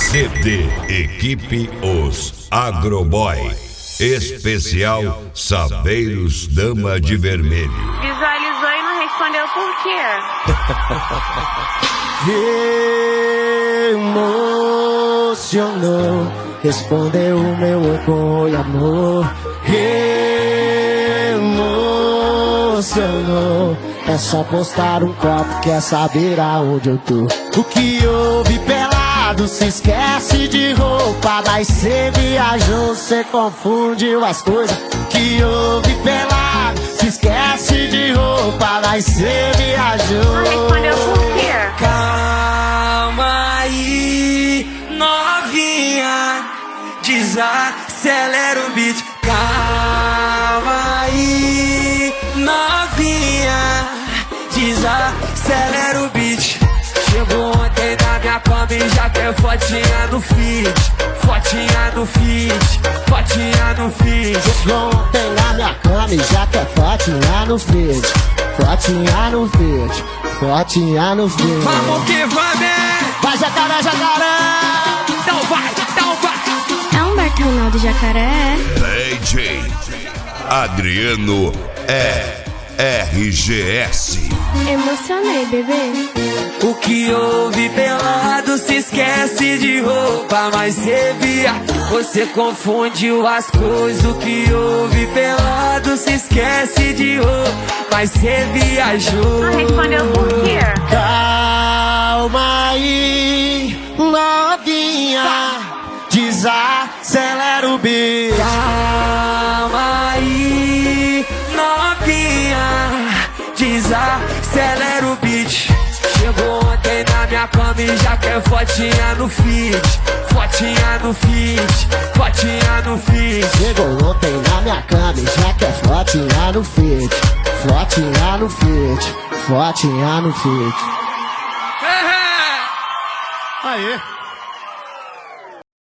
CD Equipe Os Agroboy. Especial Saveiros Dama de Vermelho. Visualizou e não respondeu por quê? Emocionou, respondeu o meu orgulho, amor. Emocionou, é só postar um copo, quer saber aonde eu tô. O que houve pelado, se esquece de roupa, mas cê viajou, cê confundiu as coisas. O que houve pelado, se esquece de roupa, mas cê viajou. Não respondeu por quê? Calma aí, novinha, desacelera o beat. Calma aí, novinha, desacelera o beat. Chegou ontem na minha cama e já quer fotinha no feed. Fotinha no feed, fotinha no feed. Chegou ontem na minha cama e já quer fotinha no feed. Fotinha no feed, fotinha no feed. Vamos que vamos! Vai jacaré, jacaré! Então vai, então vai! É um Bartonal do Jacaré? DJ Adriano RGS. Emocionei, bebê. O que houve pelado, se esquece de roupa, mas cê via, você confundiu as coisas. O que houve pelado, se esquece de roupa, mas cê viajou. Não respondeu por quê? Calma aí, novinha, desacelera o beat. Calma aí, novinha, desacelera o beat. Chegou ontem na minha cama e já quer fotinha no feed. Fotinha no feed, fotinha no feed. Chegou ontem na minha cama e já quer fotinha no feed. Fotinha no feed, fotinha no feed. Aê!